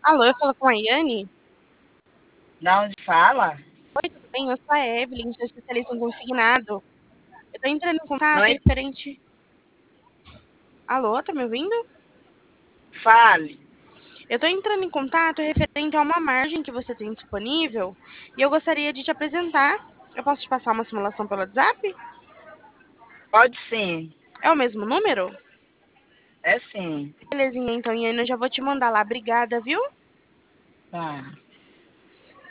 Alô, eu falo com a Yane? Da onde fala? Oi, tudo bem? Eu sou a Evelyn, sou especialista em consignado. Eu tô entrando em Não contato é? referente... Alô, tá me ouvindo? Fale. Eu tô entrando em contato referente a uma margem que você tem disponível e eu gostaria de te apresentar. Eu posso te passar uma simulação pelo WhatsApp? Pode sim. É o mesmo número? É sim. Belezinha, então, Yane, eu já vou te mandar lá. Obrigada, viu? Tá.